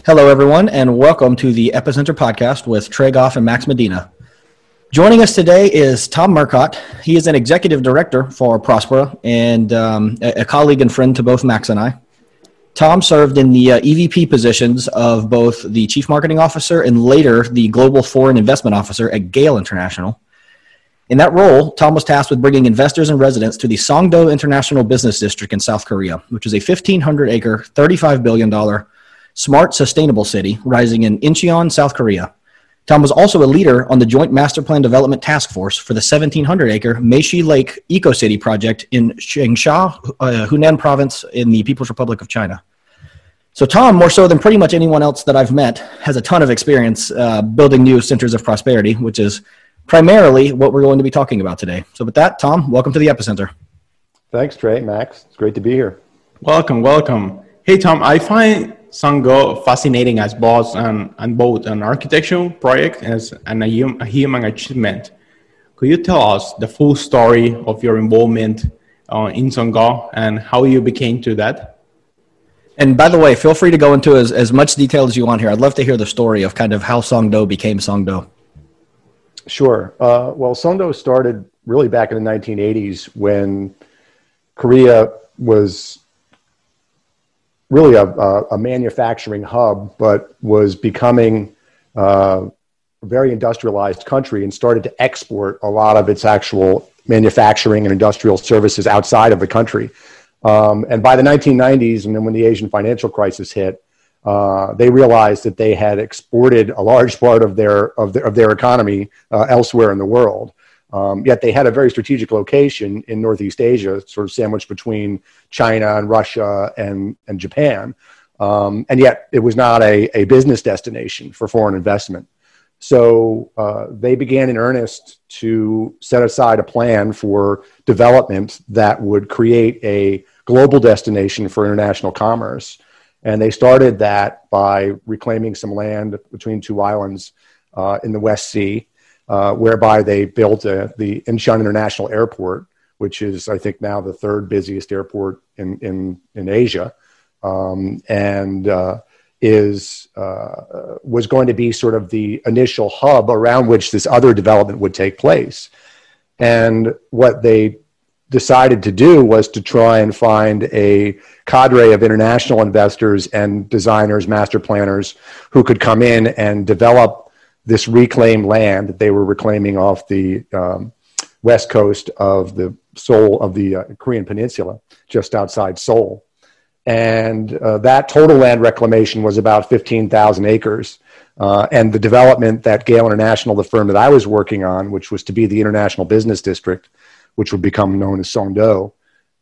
Hello, everyone, and welcome to the Epicenter podcast with Trey Goff and Max Medina. Joining us today is Tom Murcott. He is an executive director for Prospera and a colleague and friend to both Max and I. Tom served in the EVP positions of both the Chief Marketing Officer and later the Global Foreign Investment Officer at Gale International. In that role, Tom was tasked with bringing investors and residents to the Songdo International Business District in South Korea, which is a 1,500-acre, $35 billion smart, sustainable city rising in Incheon, South Korea. Tom was also a leader on the Joint Master Plan Development Task Force for the 1,700-acre Meishi Lake Eco-City project in Changsha, Hunan Province in the People's Republic of China. So Tom, more so than pretty much anyone else that I've met, has a ton of experience building new centers of prosperity, which is primarily what we're going to be talking about today. So with that, Tom, welcome to the Epicenter. Thanks, Trey. Max, it's great to be here. Welcome. Hey, Tom, I find Songdo fascinating as both an architectural project and a human achievement. Could you tell us the full story of your involvement in Songdo and how you became to that? And by the way, feel free to go into as much detail as you want here. I'd love to hear the story of kind of how Songdo became Songdo. Sure. Well, Songdo started really back in the 1980s when Korea was really a manufacturing hub, but was becoming a very industrialized country and started to export a lot of its actual manufacturing and industrial services outside of the country. And by the 1990s, and then when the Asian financial crisis hit, they realized that they had exported a large part of their economy elsewhere in the world. Yet they had a very strategic location in Northeast Asia, sort of sandwiched between China and Russia and Japan. And yet it was not a business destination for foreign investment. So they began in earnest to set aside a plan for development that would create a global destination for international commerce. And they started that by reclaiming some land between two islands in the West Sea, whereby they built the Incheon International Airport, which is, I think, now the third busiest airport in Asia, was going to be sort of the initial hub around which this other development would take place. And what they decided to do was to try and find a cadre of international investors and designers, master planners, who could come in and develop this reclaimed land that they were reclaiming off the west coast of the Seoul of the Korean Peninsula, just outside Seoul. And that total land reclamation was about 15,000 acres. And the development that Gale International, the firm that I was working on, which was to be the International Business District, which would become known as Songdo,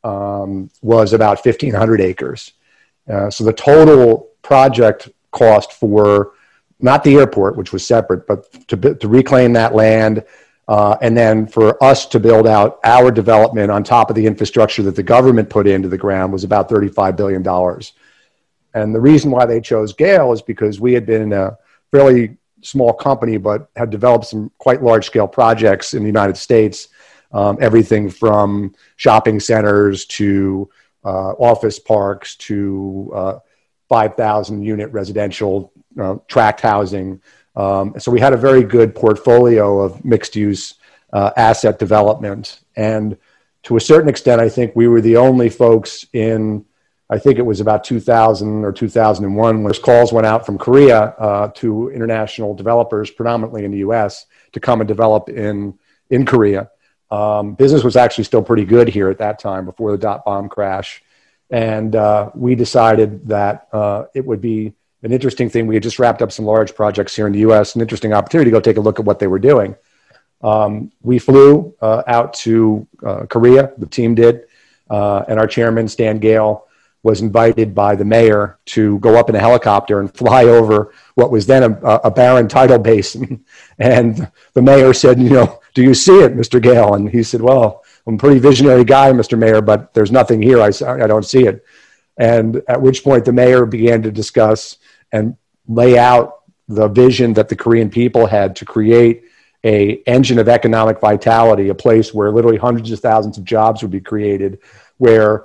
was about 1,500 acres. So the total project cost for not the airport, which was separate, but to reclaim that land, and then for us to build out our development on top of the infrastructure that the government put into the ground was about $35 billion. And the reason why they chose Gale is because we had been a fairly small company, but had developed some quite large-scale projects in the United States, everything from shopping centers to office parks to 5,000-unit residential tract housing. So we had a very good portfolio of mixed-use asset development. And to a certain extent, I think we were the only folks I think it was about 2000 or 2001, when calls went out from Korea to international developers, predominantly in the U.S., to come and develop in Korea. Business was actually still pretty good here at that time before the dot-bomb crash. And we decided that it would be an interesting thing. We had just wrapped up some large projects here in the U.S., an interesting opportunity to go take a look at what they were doing. We flew out to Korea, the team did, and our chairman, Stan Gale, was invited by the mayor to go up in a helicopter and fly over what was then a barren tidal basin. And the mayor said, do you see it, Mr. Gale? And he said, well, I'm a pretty visionary guy, Mr. Mayor, but there's nothing here. I don't see it. And at which point the mayor began to discuss and lay out the vision that the Korean people had to create a engine of economic vitality, a place where literally hundreds of thousands of jobs would be created, where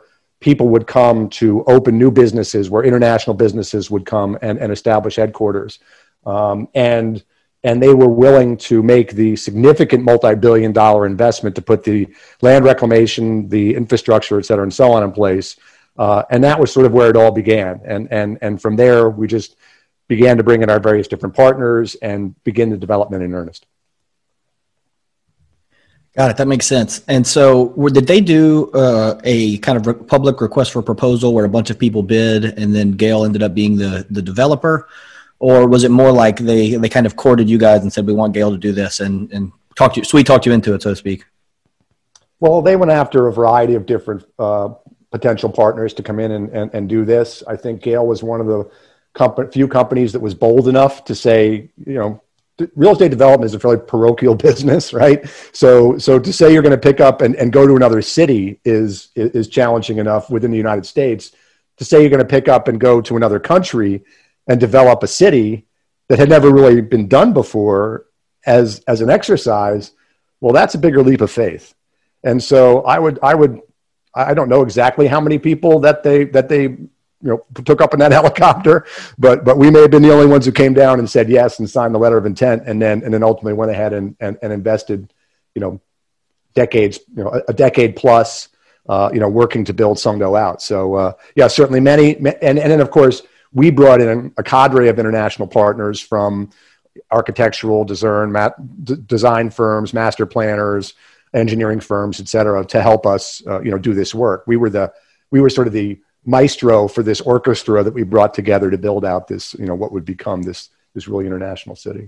people would come to open new businesses where international businesses would come and establish headquarters. And they were willing to make the significant multi-billion-dollar investment to put the land reclamation, the infrastructure, et cetera, and so on in place. And that was sort of where it all began. And from there, we just began to bring in our various different partners and begin the development in earnest. Got it. That makes sense. And so did they do a kind of public request for proposal where a bunch of people bid and then Gale ended up being the developer? Or was it more like they kind of courted you guys and said, we want Gale to do this and sweet talked you into it, so to speak? Well, they went after a variety of different potential partners to come in and do this. I think Gale was one of the few companies that was bold enough to say, real estate development is a fairly parochial business, right? So to say you're going to pick up and go to another city is challenging enough within the United States. To say you're going to pick up and go to another country and develop a city that had never really been done before as an exercise, well, that's a bigger leap of faith. And so I don't know exactly how many people that they took up in that helicopter, but we may have been the only ones who came down and said yes and signed the letter of intent, and then ultimately went ahead and invested, decades, a decade plus, working to build Songdo out. So certainly many, and then of course we brought in a cadre of international partners from architectural design firms, master planners, engineering firms, et cetera, to help us, do this work. We were sort of the maestro for this orchestra that we brought together to build out this, what would become this really international city.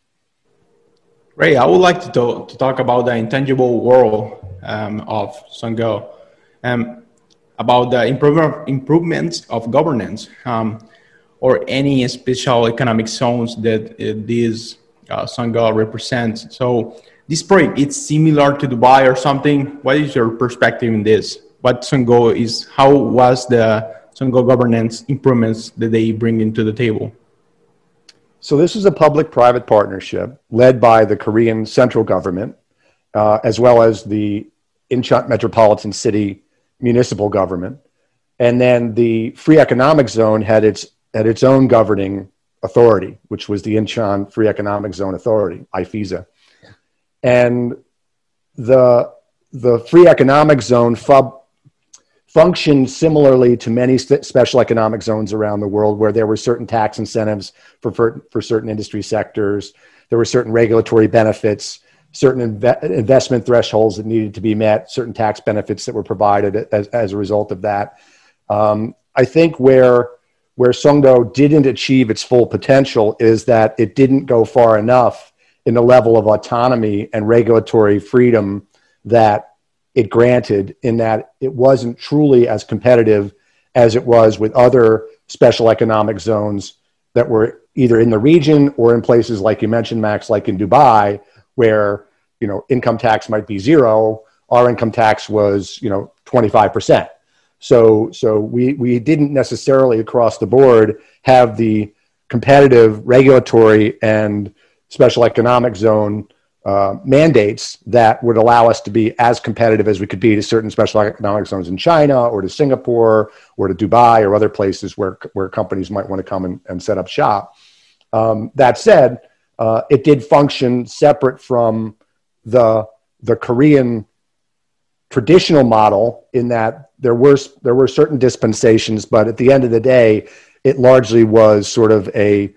Ray, I would like to talk about the intangible world of Songdo, about the improvements of governance, or any special economic zones that these Songdo represents. So this project, it's similar to Dubai or something. What is your perspective in this? What Songdo is, how was the Songdo governance improvements that they bring into the table? So this is a public-private partnership led by the Korean central government, as well as the Incheon Metropolitan City municipal government. And then the Free Economic Zone had its own governing authority, which was the Incheon Free Economic Zone Authority, IFEZA. And the Free Economic Zone functioned similarly to many special economic zones around the world, where there were certain tax incentives for certain industry sectors. There were certain regulatory benefits, certain investment thresholds that needed to be met, certain tax benefits that were provided as a result of that. I think where Songdo didn't achieve its full potential is that it didn't go far enough in the level of autonomy and regulatory freedom that it granted, in that it wasn't truly as competitive as it was with other special economic zones that were either in the region or in places like you mentioned, Max, like in Dubai, where, income tax might be zero. Our income tax was, 25%. So we didn't necessarily across the board have the competitive regulatory and special economic zone mandates that would allow us to be as competitive as we could be to certain special economic zones in China or to Singapore or to Dubai or other places where companies might want to come and set up shop. That said, it did function separate from the Korean traditional model, in that there were certain dispensations, but at the end of the day, it largely was sort of a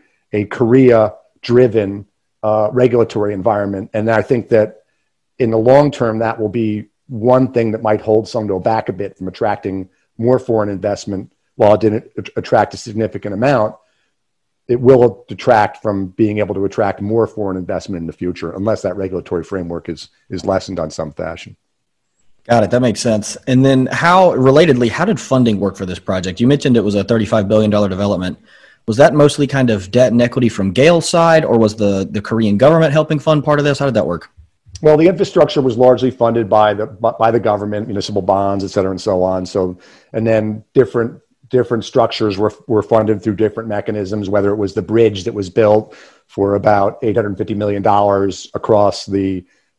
Korea-driven regulatory environment. And I think that in the long term, that will be one thing that might hold Songdo back a bit from attracting more foreign investment. While it didn't attract a significant amount, it will detract from being able to attract more foreign investment in the future, unless that regulatory framework is lessened on some fashion. Got it. That makes sense. And then relatedly, how did funding work for this project? You mentioned it was a $35 billion development. Was that mostly kind of debt and equity from Gale's side, or was the Korean government helping fund part of this? How did that work? Well, the infrastructure was largely funded by the government, municipal bonds, et cetera, and so on. So, and then different structures were funded through different mechanisms, whether it was the bridge that was built for about $850 million across the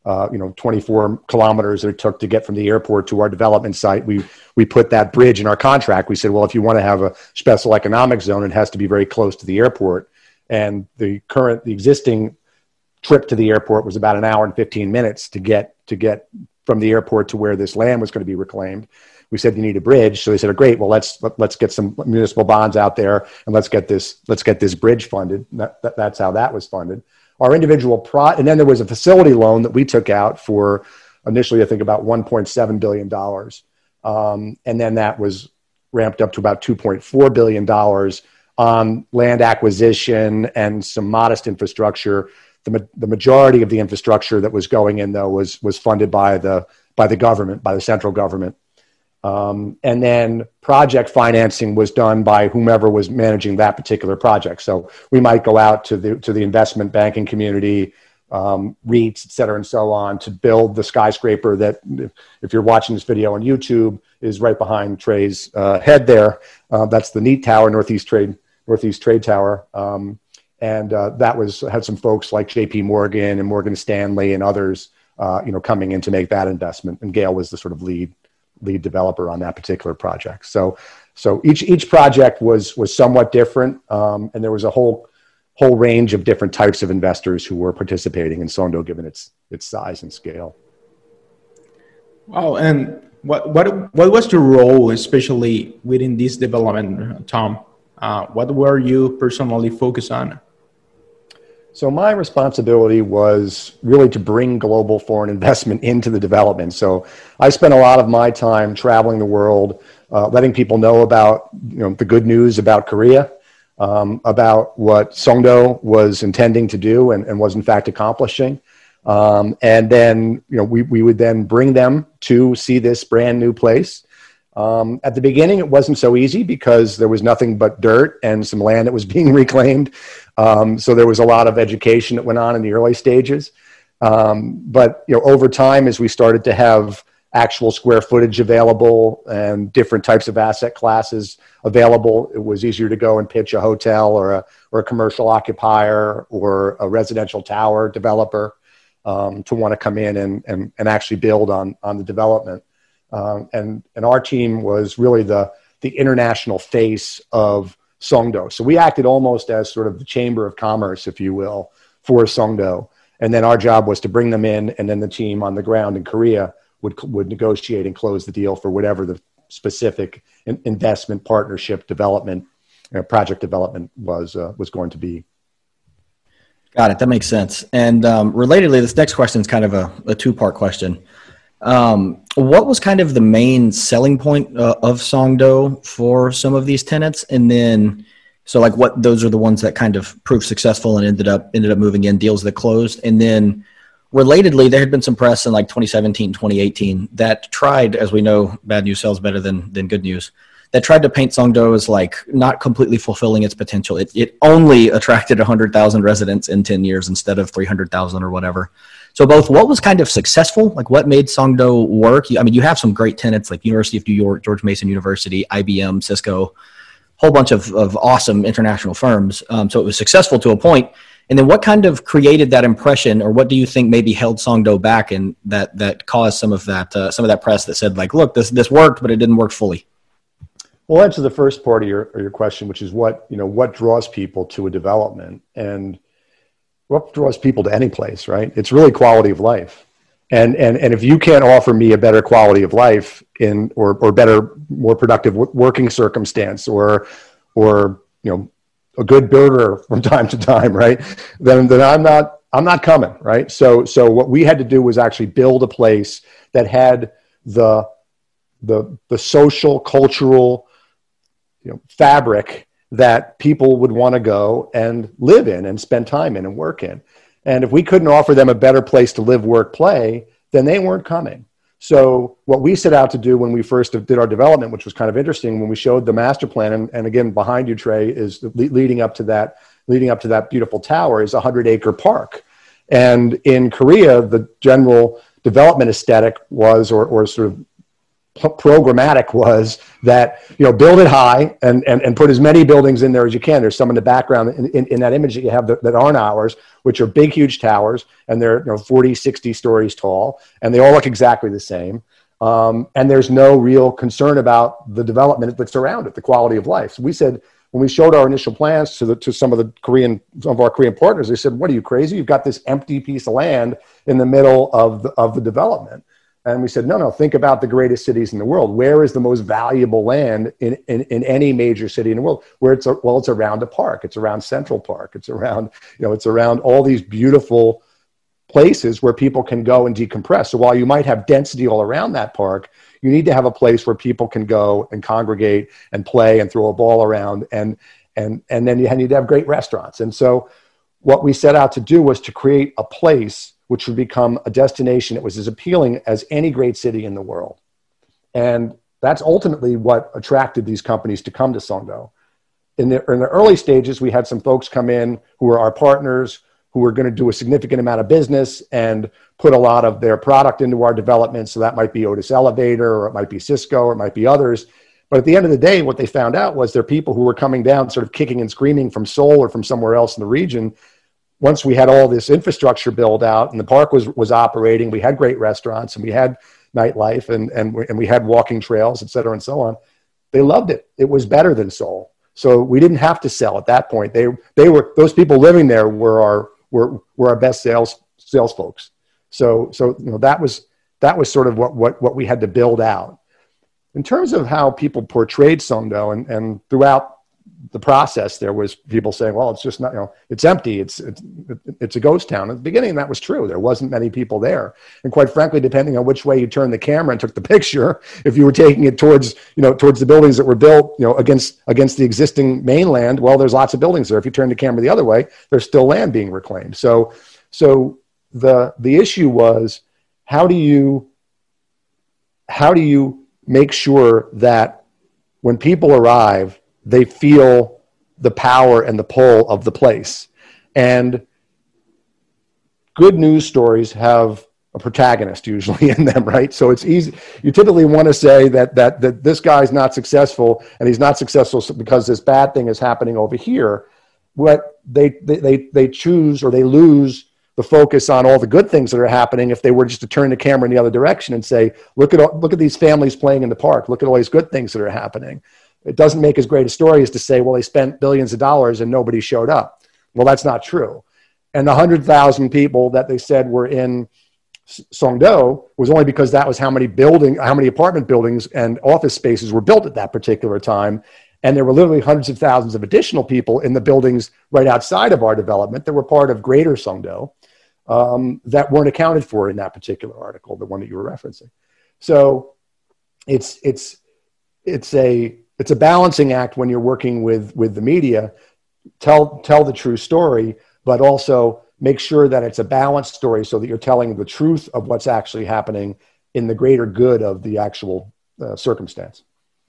24 kilometers it took to get from the airport to our development site. We put that bridge in our contract. We said, well, if you want to have a special economic zone, it has to be very close to the airport. And the existing trip to the airport was about an hour and 15 minutes to get from the airport to where this land was going to be reclaimed. We said, you need a bridge. So they said, oh, great. Well, let's get some municipal bonds out there and let's get this bridge funded. That's how that was funded. Our individual and then there was a facility loan that we took out for initially, I think, about $1.7 billion. And then that was ramped up to about $2.4 billion on land acquisition and some modest infrastructure. The majority of the infrastructure that was going in, though, was funded by the government, by the central government. And then project financing was done by whomever was managing that particular project. So we might go out to the investment banking community, REITs, et cetera, and so on, to build the skyscraper that, if you're watching this video on YouTube, is right behind Trey's head there. That's the NEAT Tower, Northeast Trade Tower. And that had some folks like JP Morgan and Morgan Stanley and others, coming in to make that investment. And Gale was the sort of lead developer on that particular project. So each project was somewhat different, and there was a whole range of different types of investors who were participating in Songdo, given its size and scale. Wow, and what was your role, especially within this development, Tom? What were you personally focused on? So my responsibility was really to bring global foreign investment into the development. So I spent a lot of my time traveling the world, letting people know about the good news about Korea, about what Songdo was intending to do and was in fact accomplishing. And then we would then bring them to see this brand new place. At the beginning, it wasn't so easy because there was nothing but dirt and some land that was being reclaimed. So there was a lot of education that went on in the early stages. But over time, as we started to have actual square footage available and different types of asset classes available, it was easier to go and pitch a hotel or a commercial occupier or a residential tower developer to want to come in and actually build on the development. And our team was really the international face of Songdo. So we acted almost as sort of the chamber of commerce, if you will, for Songdo. And then our job was to bring them in, and then the team on the ground in Korea would negotiate and close the deal for whatever the specific investment, partnership, development, project development was going to be. Got it. That makes sense. And relatedly, this next question is kind of a two-part question. What was kind of the main selling point of Songdo for some of these tenants? And then, so like those are the ones that kind of proved successful and ended up moving in, deals that closed. And then relatedly, there had been some press in like 2017, 2018 that tried, as we know, bad news sells better than good news, that tried to paint Songdo as like not completely fulfilling its potential. It only attracted 100,000 residents in 10 years instead of 300,000 or whatever. So both, what was kind of successful, like what made Songdo work? I mean, you have some great tenants like University of New York, George Mason University, IBM, Cisco, whole bunch of awesome international firms. So it was successful to a point. And then what kind of created that impression, or what do you think maybe held Songdo back and that caused some of that press that said like, look, this worked, but it didn't work fully? Well, answer the first part of your question, which is what draws people to a development, and what draws people to any place, right? It's really quality of life. And if you can't offer me a better quality of life or better, more productive working circumstance or a good burger from time to time, right? Then I'm not coming, right? So what we had to do was actually build a place that had the social, cultural, fabric that people would want to go and live in and spend time in and work in. And if we couldn't offer them a better place to live, work, play, then they weren't coming. So what we set out to do when we first did our development, which was kind of interesting, when we showed the master plan, and again, behind you, Trey, is leading up to that beautiful tower is a 100-acre park. And in Korea, the general development aesthetic was, or sort of programmatic was that, build it high and put as many buildings in there as you can. There's some in the background in that image that you have that aren't ours, which are big, huge towers, and they're 40, 60 stories tall, and they all look exactly the same. And there's no real concern about the development that's around it, the quality of life. So we said, when we showed our initial plans to some of our Korean partners, they said, "What, are you crazy? You've got this empty piece of land in the middle of the development." And we said, no, think about the greatest cities in the world. Where is the most valuable land in any major city in the world? It's around a park. It's around Central Park. It's around, it's around all these beautiful places where people can go and decompress. So while you might have density all around that park, you need to have a place where people can go and congregate and play and throw a ball around. And then you need to have great restaurants. And so what we set out to do was to create a place which would become a destination that was as appealing as any great city in the world. And that's ultimately what attracted these companies to come to Songdo. In the early stages, we had some folks come in who were our partners, who were going to do a significant amount of business and put a lot of their product into our development. So that might be Otis Elevator, or it might be Cisco, or it might be others. But at the end of the day, what they found out was there are people who were coming down sort of kicking and screaming from Seoul or from somewhere else in the region. Once we had all this infrastructure built out and the park was operating, we had great restaurants and we had nightlife and we had walking trails, et cetera, and so on. They loved it. It was better than Seoul. So we didn't have to sell at that point. They were, those people living there were our best sales folks. So that was sort of what we had to build out. In terms of how people portrayed Songdo and throughout the process, there was people saying, well, it's just not, it's empty. It's a ghost town. At the beginning, that was true. There wasn't many people there. And quite frankly, depending on which way you turned the camera and took the picture, if you were taking it towards the buildings that were built, against the existing mainland, well, there's lots of buildings there. If you turn the camera the other way, there's still land being reclaimed. So the issue was, how do you make sure that when people arrive, they feel the power and the pull of the place? And good news stories have a protagonist usually in them, right? So it's easy. You typically want to say that this guy's not successful, and he's not successful because this bad thing is happening over here. What they choose, or they lose the focus on all the good things that are happening if they were just to turn the camera in the other direction and say, look at these families playing in the park. Look at all these good things that are happening. It doesn't make as great a story as to say, well, they spent billions of dollars and nobody showed up. Well, that's not true. And the 100,000 people that they said were in Songdo was only because that was how many apartment buildings and office spaces were built at that particular time. And there were literally hundreds of thousands of additional people in the buildings right outside of our development that were part of Greater Songdo that weren't accounted for in that particular article, the one that you were referencing. So it's a balancing act when you're working with the media. Tell the true story, but also make sure that it's a balanced story so that you're telling the truth of what's actually happening in the greater good of the actual circumstance.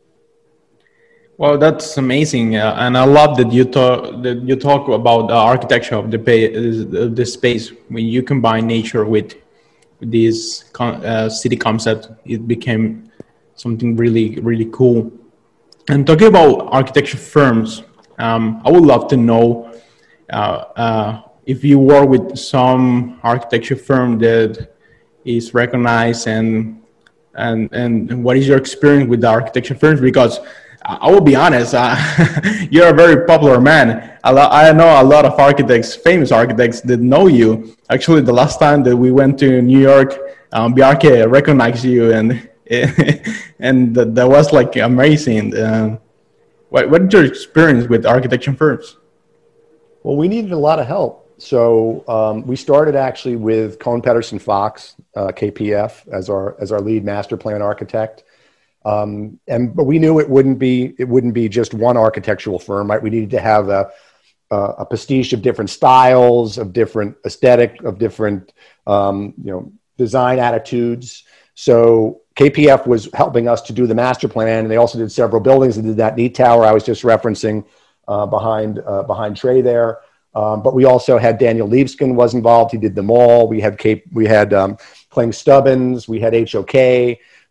Well, that's amazing, and I love that you talk about the architecture of the space. When you combine nature with this city concept, it became something really, really cool. And talking about architecture firms, I would love to know if you work with some architecture firm that is recognized, and what is your experience with the architecture firms? Because I will be honest, you're a very popular man. I know a lot of architects, famous architects that know you. Actually, the last time that we went to New York, Bjarke recognized you, and that was like amazing. What's your experience with architecture firms? Well, we needed a lot of help. So we started actually with Kohn Pedersen Fox, KPF, as our lead master plan architect. But we knew it wouldn't be just one architectural firm, right? We needed to have a pastiche of different styles, of different aesthetic, of different design attitudes. So KPF was helping us to do the master plan, and they also did several buildings. They did that neat tower I was just referencing behind Trey there. But we also had Daniel Liebskin was involved. He did the mall. We had Clayton Stubbins. We had HOK.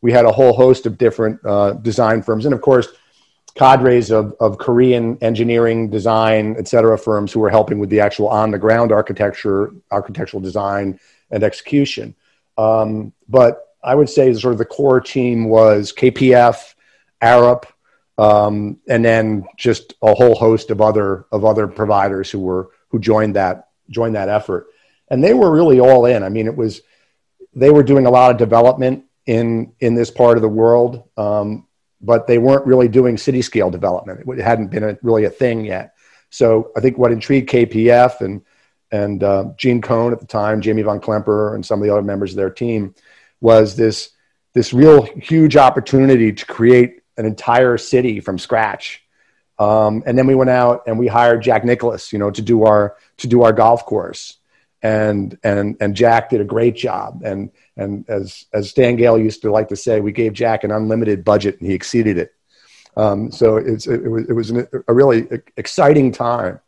we had a whole host of different design firms. And of course, cadres of Korean engineering, design, et cetera, firms who were helping with the actual on-the-ground architectural design and execution. But I would say sort of the core team was KPF, Arup, and then just a whole host of other providers who joined that effort. And they were really all in. I mean, they were doing a lot of development in this part of the world, but they weren't really doing city scale development. It hadn't been really a thing yet. So I think what intrigued KPF and Gene Cohn at the time, Jamie von Klemper, and some of the other members of their team was this real huge opportunity to create an entire city from scratch. And then we went out and we hired Jack Nicklaus, to do our golf course. And Jack did a great job. And as Stan Gale used to like to say, we gave Jack an unlimited budget and he exceeded it. So it was a really exciting time.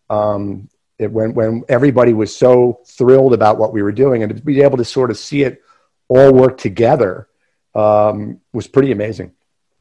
When everybody was so thrilled about what we were doing, and to be able to sort of see it all work together was pretty amazing.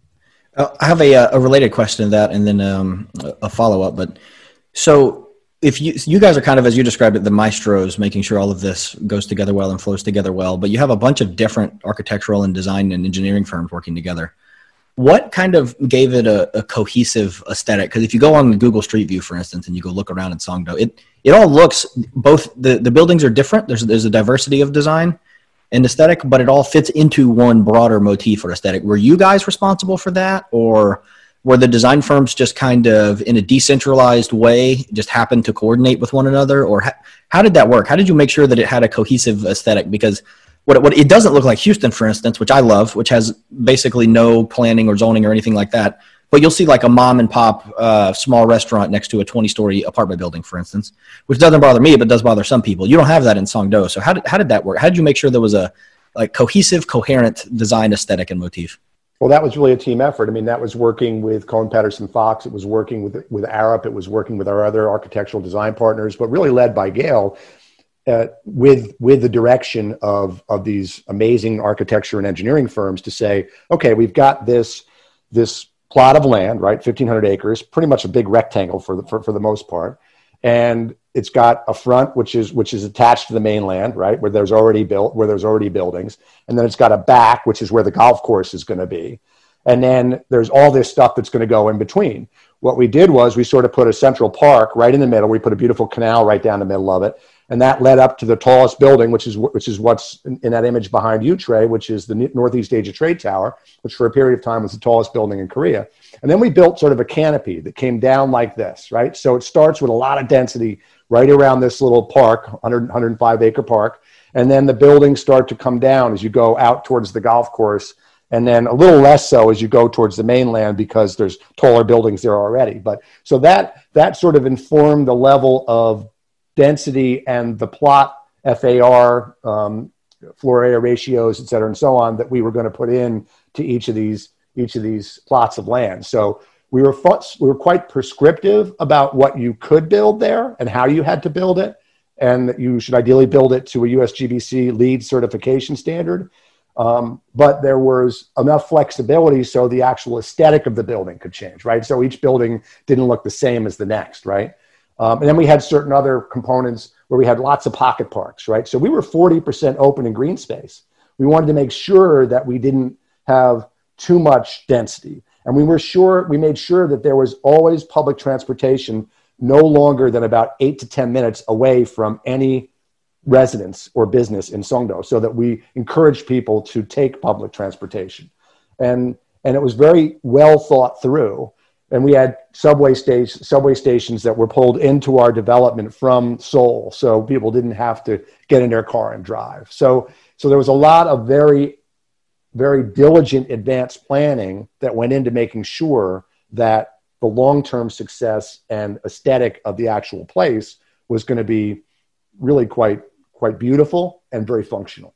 I have a related question to that, and then a follow-up. But so if you guys are kind of, as you described it, the maestros, making sure all of this goes together well and flows together well, but you have a bunch of different architectural and design and engineering firms working together. What kind of gave it a cohesive aesthetic? Because if you go on Google Street View, for instance, and you go look around in Songdo, it all looks, both the buildings are different. There's a diversity of design and aesthetic, but it all fits into one broader motif or aesthetic. Were you guys responsible for that, or were the design firms just kind of in a decentralized way just happened to coordinate with one another, or how did that work? How did you make sure that it had a cohesive aesthetic? Because what it doesn't look like Houston, for instance, which I love, which has basically no planning or zoning or anything like that. But you'll see like a mom and pop small restaurant next to a 20-story apartment building, for instance, which doesn't bother me, but does bother some people. You don't have that in Songdo. So how did that work? How did you make sure there was a cohesive, coherent design aesthetic and motif? Well, that was really a team effort. I mean, that was working with Cohen Patterson Fox. It was working with Arup. It was working with our other architectural design partners, but really led by Gale with the direction of these amazing architecture and engineering firms to say, okay, we've got this plot of land, right, 1,500 acres, pretty much a big rectangle for the most part, and it's got a front which is attached to the mainland, right, where there's already buildings, and then it's got a back which is where the golf course is going to be, and then there's all this stuff that's going to go in between. What we did was we sort of put a central park right in the middle. We put a beautiful canal right down the middle of it, and that led up to the tallest building, which is what's in that image behind you, Trey, which is the Northeast Asia Trade Tower, which for a period of time was the tallest building in Korea. And then we built sort of a canopy that came down like this, right? So it starts with a lot of density right around this little park, 105 acre park. And then the buildings start to come down as you go out towards the golf course. And then a little less so as you go towards the mainland because there's taller buildings there already. But so that sort of informed the level of density and the plot FAR, floor area ratios, et cetera, and so on that we were going to put in to each of these plots of land. So we were quite prescriptive about what you could build there and how you had to build it, and that you should ideally build it to a USGBC LEED certification standard. But there was enough flexibility so the actual aesthetic of the building could change, right? So each building didn't look the same as the next, right? And then we had certain other components where we had lots of pocket parks, right? So we were 40% open in green space. We wanted to make sure that we didn't have too much density. And we made sure that there was always public transportation no longer than about 8 to 10 minutes away from any residence or business in Songdo, so that we encouraged people to take public transportation. And it was very well thought through. And we had subway stations that were pulled into our development from Seoul, so people didn't have to get in their car and drive. So there was a lot of very, very diligent advanced planning that went into making sure that the long-term success and aesthetic of the actual place was going to be really quite beautiful and very functional.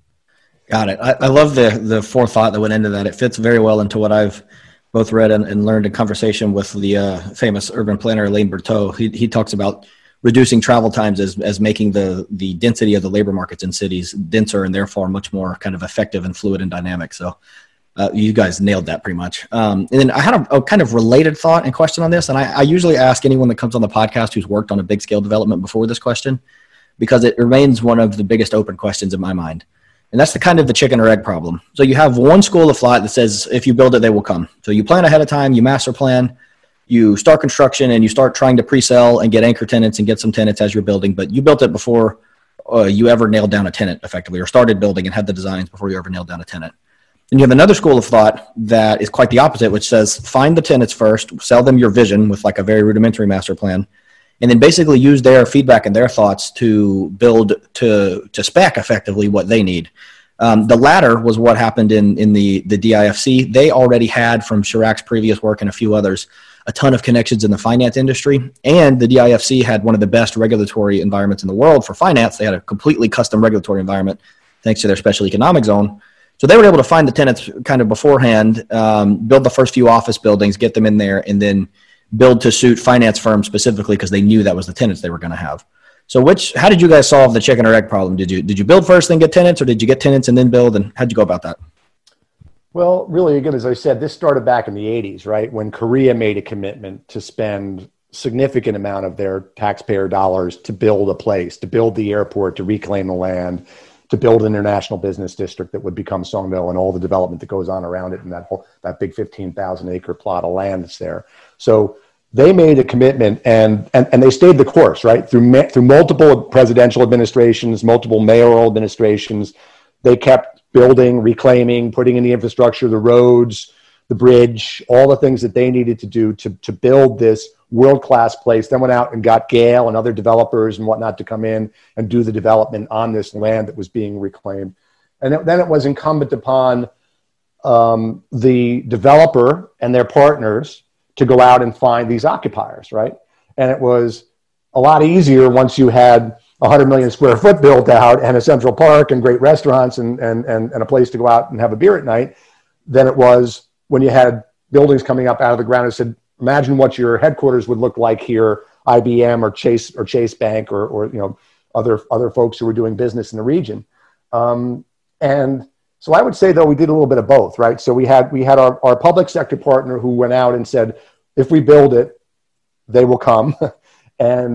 Got it. I love the forethought that went into that. It fits very well into what I've both read and learned in conversation with the famous urban planner, Elaine Berteau. He talks about reducing travel times as making the density of the labor markets in cities denser and therefore much more kind of effective and fluid and dynamic. So you guys nailed that pretty much. And then I had a kind of related thought and question on this. And I usually ask anyone that comes on the podcast who's worked on a big scale development before this question, because it remains one of the biggest open questions in my mind. And that's the kind of the chicken or egg problem. So you have one school of thought that says, if you build it, they will come. So you plan ahead of time, you master plan, you start construction, and you start trying to pre-sell and get anchor tenants and get some tenants as you're building. But you built it before you ever nailed down a tenant effectively, or started building and had the designs before you ever nailed down a tenant. And you have another school of thought that is quite the opposite, which says find the tenants first, sell them your vision with like a very rudimentary master plan, and then basically use their feedback and their thoughts to build to spec effectively what they need. The latter was what happened in the DIFC. They already had, from Chirac's previous work and a few others, a ton of connections in the finance industry. And the DIFC had one of the best regulatory environments in the world for finance. They had a completely custom regulatory environment thanks to their special economic zone. So they were able to find the tenants kind of beforehand, build the first few office buildings, get them in there, and then build to suit finance firms specifically because they knew that was the tenants they were going to have. So how did you guys solve the chicken or egg problem? Did you build first, then get tenants, or did you get tenants and then build? And how'd you go about that? Well, really, again, as I said, this started back in the 80s, right? When Korea made a commitment to spend significant amount of their taxpayer dollars to build a place, to build the airport, to reclaim the land, to build an international business district that would become Songdo and all the development that goes on around it and that big 15,000 acre plot of land that's there. So they made a commitment and they stayed the course, right? Through multiple presidential administrations, multiple mayoral administrations, they kept building, reclaiming, putting in the infrastructure, the roads, the bridge, all the things that they needed to do to build this world-class place. Then went out and got Gale and other developers and whatnot to come in and do the development on this land that was being reclaimed. And then it was incumbent upon the developer and their partners to go out and find these occupiers, right? And it was a lot easier once you had 100 million square foot built out and a central park and great restaurants and a place to go out and have a beer at night than it was when you had buildings coming up out of the ground and said, imagine what your headquarters would look like here, IBM or Chase Bank or you know other folks who were doing business in the region. And so I would say, though, we did a little bit of both, right? So we had our public sector partner who went out and said, if we build it, they will come. And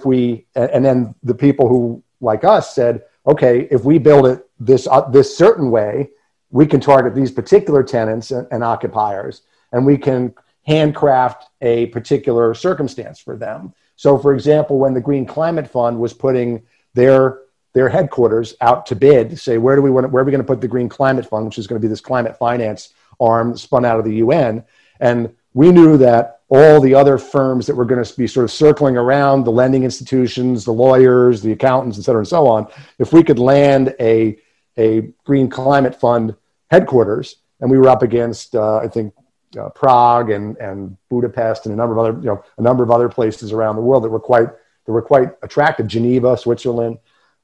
then the people who, like us, said, okay, if we build it this certain way, we can target these particular tenants and occupiers, and we can handcraft a particular circumstance for them. So, for example, when the Green Climate Fund was putting their headquarters out to bid to say, where are we going to put the Green Climate Fund, which is going to be this climate finance arm spun out of the UN, and we knew that all the other firms that were going to be sort of circling around, the lending institutions, the lawyers, the accountants, et cetera, and so on, if we could land a Green Climate Fund headquarters, and we were up against, I think, Prague and Budapest and a number of other places around the world that were quite attractive, Geneva, Switzerland.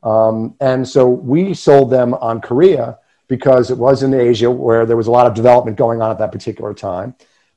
And so we sold them on Korea because it was in Asia where there was a lot of development going on at that particular time.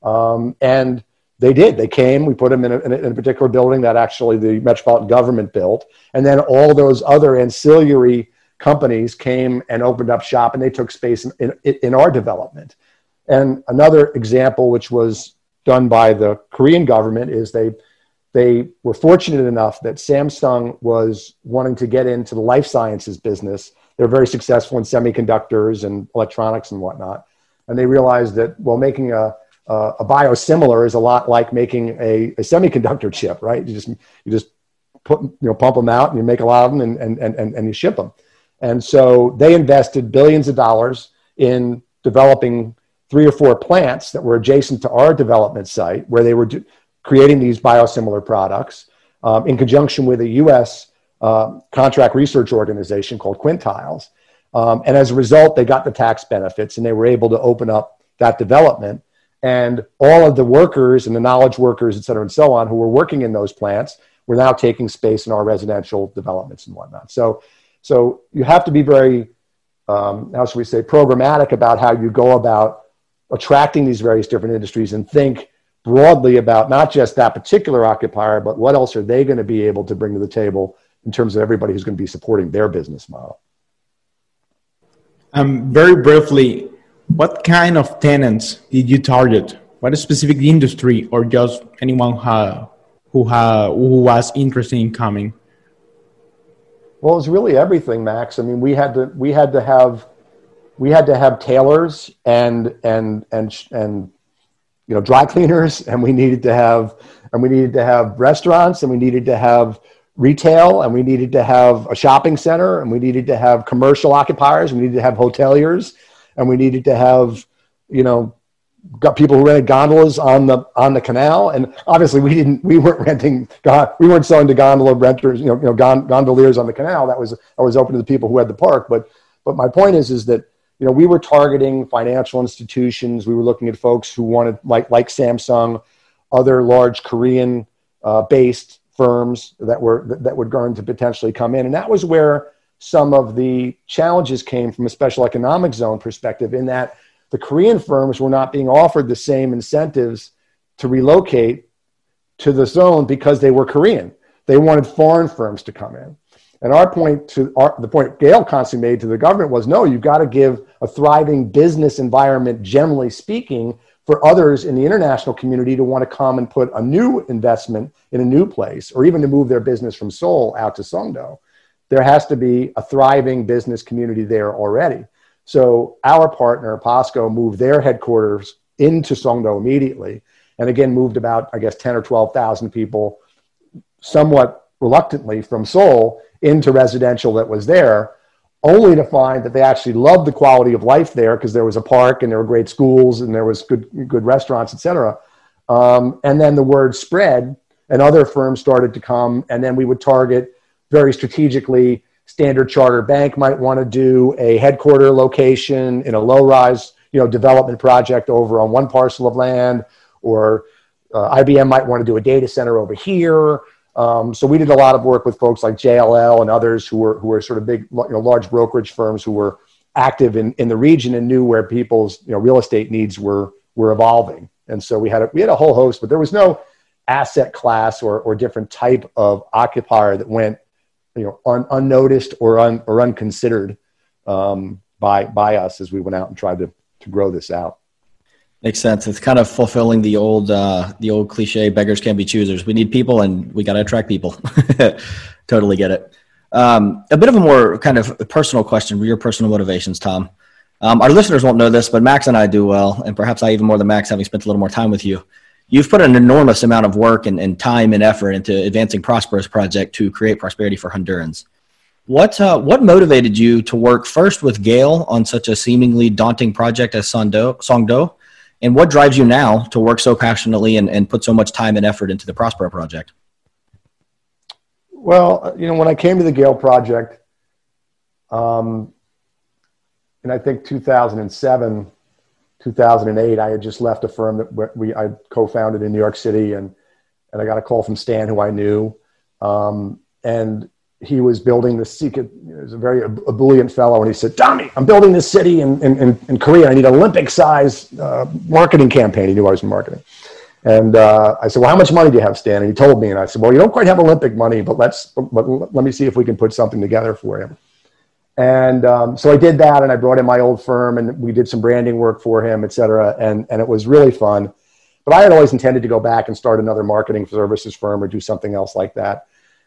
And they did. They came. We put them in a particular building that actually the metropolitan government built. And then all those other ancillary companies came and opened up shop, and they took space in our development. And another example, which was done by the Korean government, is they were fortunate enough that Samsung was wanting to get into the life sciences business. They're very successful in semiconductors and electronics and whatnot. And they realized that, well, making a biosimilar is a lot like making a semiconductor chip, right? You just pump them out and you make a lot of them and you ship them. And so they invested billions of dollars in developing 3 or 4 plants that were adjacent to our development site where they were creating these biosimilar products in conjunction with a U.S. Contract research organization called Quintiles. And as a result, they got the tax benefits and they were able to open up that development. And all of the workers and the knowledge workers, et cetera, and so on, who were working in those plants were now taking space in our residential developments and whatnot. So you have to be very, how should we say, programmatic about how you go about attracting these various different industries and think broadly about not just that particular occupier, but what else are they going to be able to bring to the table in terms of everybody who's going to be supporting their business model. Very briefly, what kind of tenants did you target? What specific industry, or just anyone who was interested in coming? Well, it was really everything, Max. I mean, we had to have tailors and dry cleaners, and we needed to have restaurants, and we needed to have retail, and we needed to have a shopping center, and we needed to have commercial occupiers, we needed to have hoteliers, and we needed to have, got people who rented gondolas on the canal. And obviously we weren't selling to gondola renters, gondoliers on the canal. That was open to the people who had the park. But my point is that, we were targeting financial institutions. We were looking at folks who wanted, like Samsung, other large Korean based firms that were going to potentially come in. And that was where some of the challenges came from a special economic zone perspective, in that the Korean firms were not being offered the same incentives to relocate to the zone because they were Korean. They wanted foreign firms to come in. And the point Gale constantly made to the government was, no, you've got to give a thriving business environment, generally speaking, for others in the international community to want to come and put a new investment in a new place, or even to move their business from Seoul out to Songdo. There has to be a thriving business community there already. So our partner, POSCO, moved their headquarters into Songdo immediately, and again moved about, I guess, 10 or 12,000 people somewhat reluctantly from Seoul into residential that was there, only to find that they actually loved the quality of life there, because there was a park and there were great schools and there was good restaurants, et cetera. And then the word spread and other firms started to come, and then we would target very strategically. Standard Chartered Bank might want to do a headquarter location in a low-rise, development project over on one parcel of land, or IBM might want to do a data center over here. So we did a lot of work with folks like JLL and others who were sort of big, large brokerage firms who were active in the region and knew where people's real estate needs were evolving. And so we had a whole host, but there was no asset class or different type of occupier that went unnoticed or unconsidered by us as we went out and tried to grow this out. Makes sense. It's kind of fulfilling the old cliche, beggars can't be choosers. We need people, and we got to attract people. Totally get it. A bit of a more kind of personal question, your personal motivations, Tom. Our listeners won't know this, but Max and I do well, and perhaps I even more than Max, having spent a little more time with you. You've put an enormous amount of work and time and effort into advancing Prosperous Project to create prosperity for Hondurans. What motivated you to work first with Gale on such a seemingly daunting project as Songdo? And what drives you now to work so passionately and put so much time and effort into the Prospero Project? Well, when I came to the Gale Project, in I think 2007, 2008, I had just left a firm that I co-founded in New York City, and I got a call from Stan, who I knew, and he was building this secret. He was a very ebullient fellow, and he said, "Tommy, I'm building this city in Korea. I need an Olympic-sized marketing campaign." He knew I was in marketing, and I said, "Well, how much money do you have, Stan?" And he told me, and I said, "Well, you don't quite have Olympic money, but let me see if we can put something together for you." And so I did that, and I brought in my old firm, and we did some branding work for him, et cetera, and it was really fun. But I had always intended to go back and start another marketing services firm or do something else like that.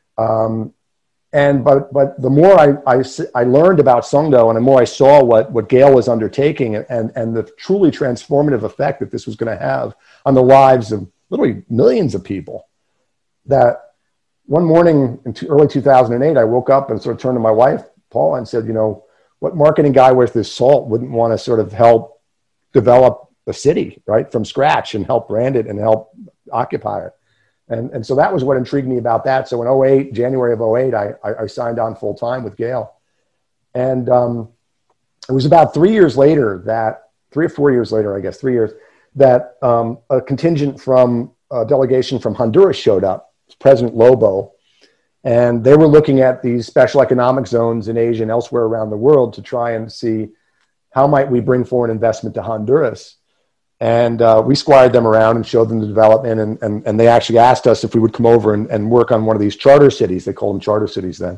But the more I learned about Songdo, and the more I saw what Gale was undertaking, and the truly transformative effect that this was going to have on the lives of literally millions of people, that one morning in early 2008, I woke up and sort of turned to my wife, Paula, and said, what marketing guy worth his salt wouldn't want to sort of help develop a city, right, from scratch, and help brand it and help occupy it? And so that was what intrigued me about that. So in January of 2008, I signed on full time with Gale. And it was about 3 years later that, 3 or 4 years later, I guess, 3 years, that a contingent from a delegation from Honduras showed up. It was President Lobo. And they were looking at these special economic zones in Asia and elsewhere around the world to try and see how might we bring foreign investment to Honduras. And we squired them around and showed them the development. And they actually asked us if we would come over and work on one of these charter cities. They called them charter cities then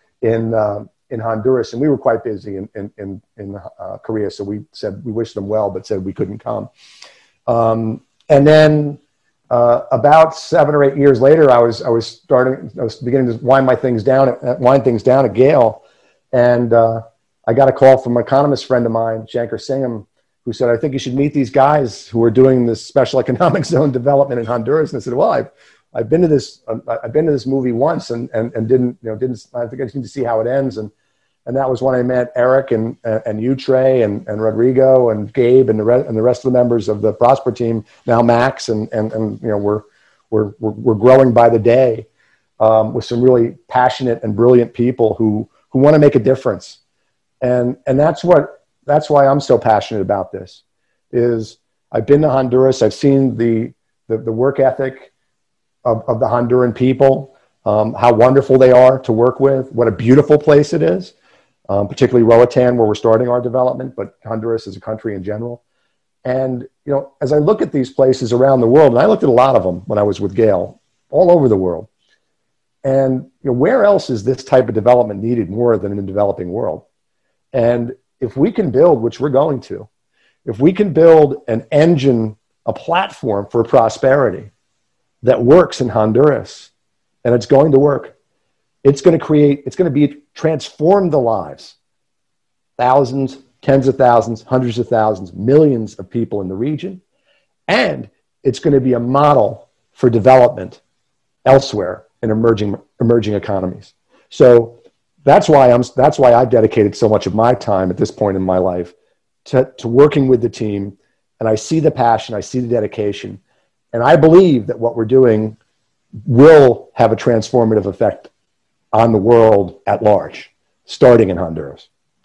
in Honduras. And we were quite busy in Korea. So we said we wished them well, but said we couldn't come. And then about 7 or 8 years later, I was beginning to wind things down at Gale. And I got a call from an economist friend of mine, Shankar Singham, who said, I think you should meet these guys who are doing this special economic zone development in Honduras. And I said, well, I've been to this movie once and didn't, I think I just need to see how it ends. And that was when I met Eric and you, Trey, and Rodrigo and Gabe and the rest of the members of the Prosper team, now Max, and we're growing by the day with some really passionate and brilliant people who want to make a difference. And that's why I'm so passionate about this. Is I've been to Honduras. I've seen the work ethic of the Honduran people, how wonderful they are to work with, what a beautiful place it is, particularly Roatan, where we're starting our development, but Honduras as a country in general. And, as I look at these places around the world, and I looked at a lot of them when I was with Gale, all over the world. And where else is this type of development needed more than in the developing world? And if we can build, which we're going to, if we can build an engine, a platform for prosperity that works in Honduras, and it's going to work, it's going to transform the lives, thousands, tens of thousands, hundreds of thousands, millions of people in the region. And it's going to be a model for development elsewhere in emerging economies. So that's why I've dedicated so much of my time at this point in my life to working with the team. And I see the passion, I see the dedication, and I believe that what we're doing will have a transformative effect on the world at large, starting in Honduras.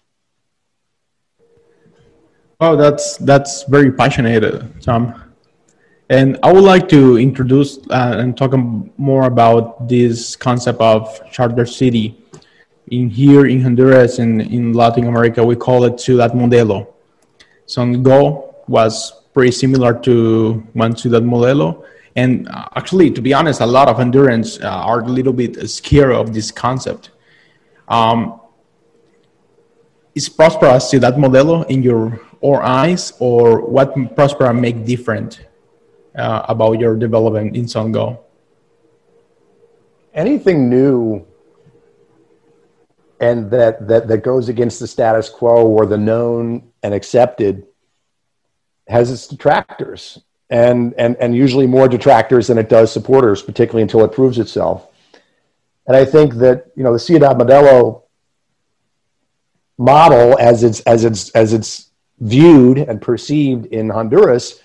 Oh, that's very passionate, Tom. And I would like to introduce and talk more about this concept of charter city. Here in Honduras and in Latin America, we call it Ciudad Modelo. Songo was pretty similar to one Ciudad Modelo. And actually, to be honest, a lot of Hondurans are a little bit scared of this concept. Is Prospera Ciudad Modelo in your eyes, or what Prospera make different about your development in Songo? Anything new and that goes against the status quo or the known and accepted has its detractors, and usually more detractors than it does supporters, particularly until it proves itself. And I think that the Ciudad Modelo model, as it's viewed and perceived in Honduras,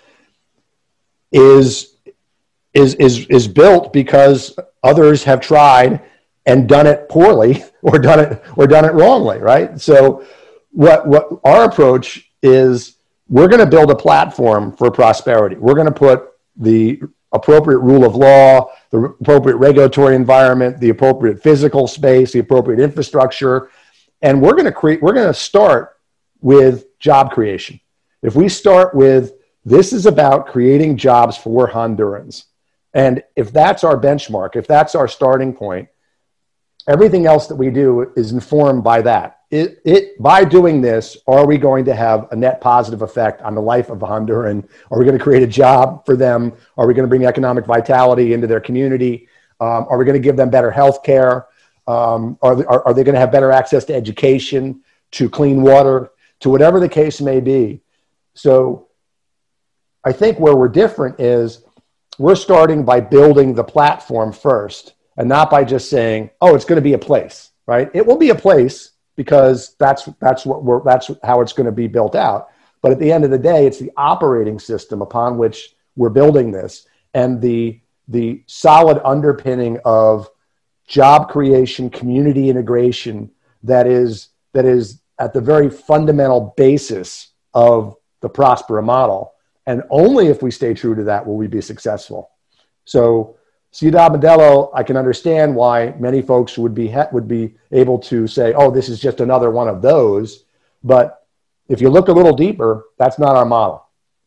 is built because others have tried and done it poorly or done it wrongly, right? So what our approach is, we're going to build a platform for prosperity. We're going to put the appropriate rule of law, the appropriate regulatory environment, the appropriate physical space, the appropriate infrastructure, and we're going to start with job creation. If we start with, this is about creating jobs for Hondurans, and if that's our benchmark, if that's our starting point, everything else that we do is informed by that. By doing this, are we going to have a net positive effect on the life of a Honduran? Are we going to create a job for them? Are we going to bring economic vitality into their community? Are we going to give them better health care? Are they going to have better access to education, to clean water, to whatever the case may be? So I think where we're different is we're starting by building the platform first, and not by just saying, oh, it's going to be a place, right? It will be a place because that's how it's going to be built out. But at the end of the day, it's the operating system upon which we're building this, and the solid underpinning of job creation, community integration that is at the very fundamental basis of the Prospera model. And only if we stay true to that will we be successful. So Ciudad Modelo, I can understand why many folks would be able to say, oh, this is just another one of those. But if you look a little deeper, that's not our model.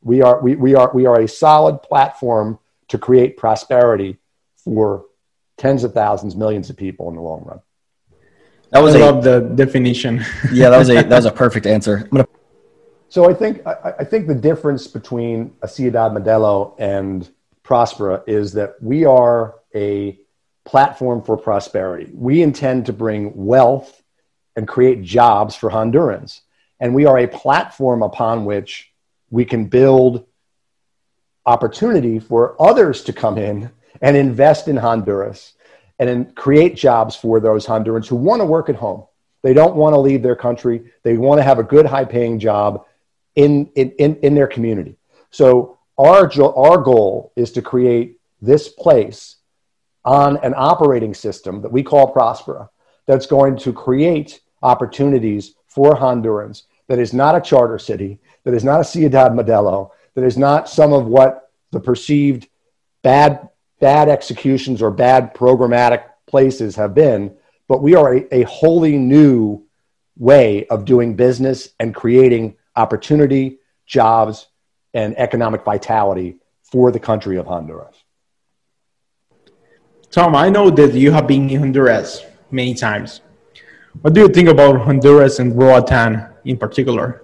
we are a solid platform to create prosperity for tens of thousands, millions of people in the long run. I love the definition. Yeah, that was a perfect answer. So I think the difference between a Ciudad Modelo and Prospera is that we are a platform for prosperity. We intend to bring wealth and create jobs for Hondurans. And we are a platform upon which we can build opportunity for others to come in and invest in Honduras and then create jobs for those Hondurans who want to work at home. They don't want to leave their country. They want to have a good, high-paying job in their community. So our goal is to create this place on an operating system that we call Prospera that's going to create opportunities for Hondurans, that is not a charter city, that is not a Ciudad Modelo, that is not some of what the perceived bad executions or bad programmatic places have been, but we are a wholly new way of doing business and creating opportunity, jobs, and economic vitality for the country of Honduras. Tom, I know that you have been in Honduras many times. What do you think about Honduras and Roatan in particular?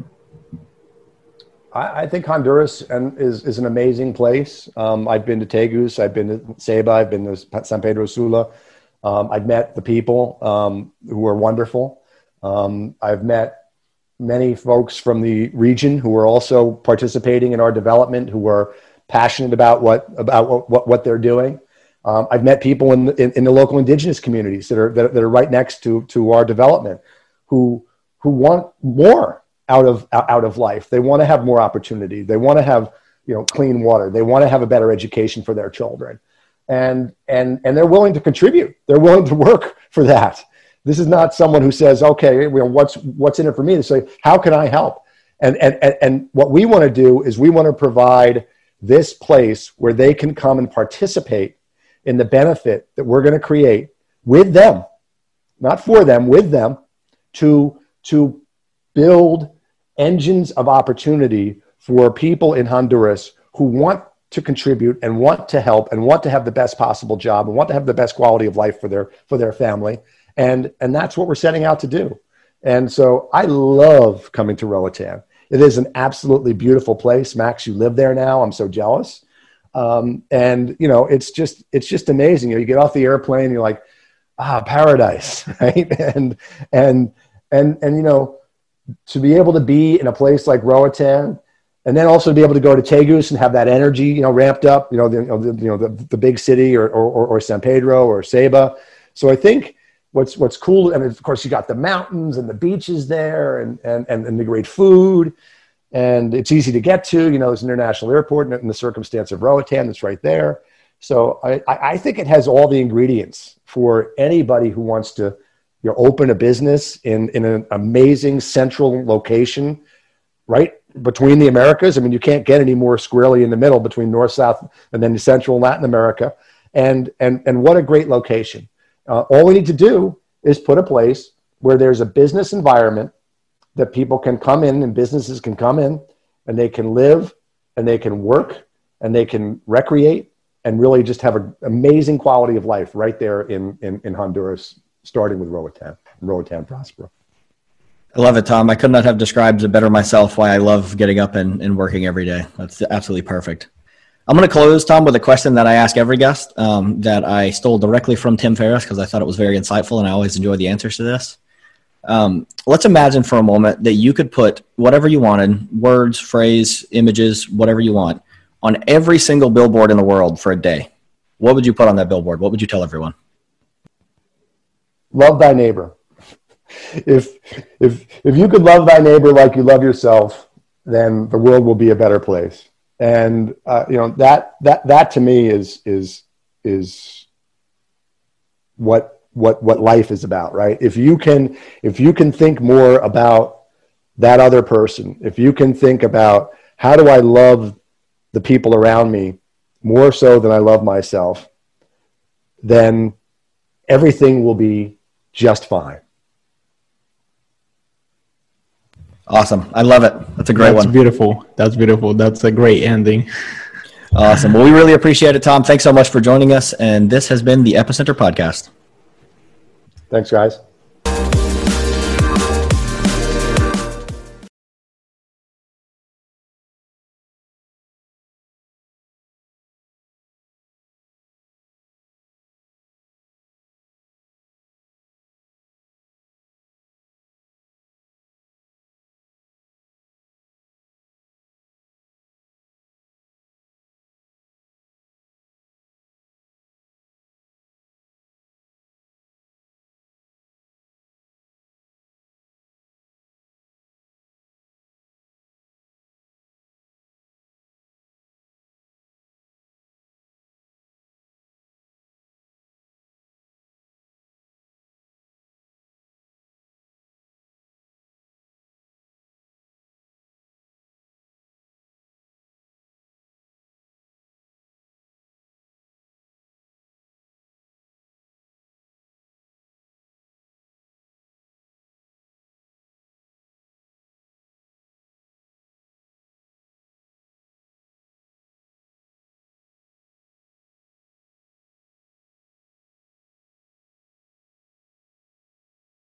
I think Honduras is an amazing place. I've been to Tegus, I've been to Ceiba, I've been to San Pedro Sula. I've met the people who are wonderful. I've met many folks from the region who are also participating in our development, who are passionate about what they're doing. I've met people in the local indigenous communities that are right next to our development, who want more out of life. They want to have more opportunity. They want to have clean water. They want to have a better education for their children, and they're willing to contribute. They're willing to work for that. This is not someone who says, okay, what's in it for me? They say, how can I help? And what we want to do is we want to provide this place where they can come and participate in the benefit that we're going to create with them, not for them, with them, to build engines of opportunity for people in Honduras who want to contribute and want to help and want to have the best possible job and want to have the best quality of life for their family. And that's what we're setting out to do. And so I love coming to Roatan. It is an absolutely beautiful place. Max, you live there now. I'm so jealous. And it's just amazing. You get off the airplane, you're like, paradise, right? And to be able to be in a place like Roatan, and then also to be able to go to Tegus and have that energy, ramped up, the big city or San Pedro or Ceiba. So I think what's cool, and of course you got the mountains and the beaches there, and the great food. And it's easy to get to, there's an international airport in the circumstance of Roatan that's right there. So I think it has all the ingredients for anybody who wants to open a business in an amazing central location, right between the Americas. I mean, you can't get any more squarely in the middle between North, South, and then Central and Latin America. And what a great location. All we need to do is put a place where there's a business environment that people can come in and businesses can come in and they can live and they can work and they can recreate and really just have an amazing quality of life right there in Honduras, starting with Roatan Prospera. I love it, Tom. I could not have described it better myself why I love getting up and working every day. That's absolutely perfect. I'm going to close, Tom, with a question that I ask every guest that I stole directly from Tim Ferriss because I thought it was very insightful and I always enjoy the answers to this. Let's imagine for a moment that you could put whatever you wanted, words, phrase, images, whatever you want, on every single billboard in the world for a day. What would you put on that billboard? What would you tell everyone? Love thy neighbor. If you could love thy neighbor like you love yourself, then the world will be a better place. And that to me is what life is about, right? If you can think more about that other person, if you can think about how do I love the people around me more so than I love myself, then everything will be just fine. Awesome. I love it. That's a great one. Beautiful. That's beautiful. That's a great ending. Awesome. Well, we really appreciate it, Tom. Thanks so much for joining us. And this has been the Epicenter Podcast. Thanks, guys.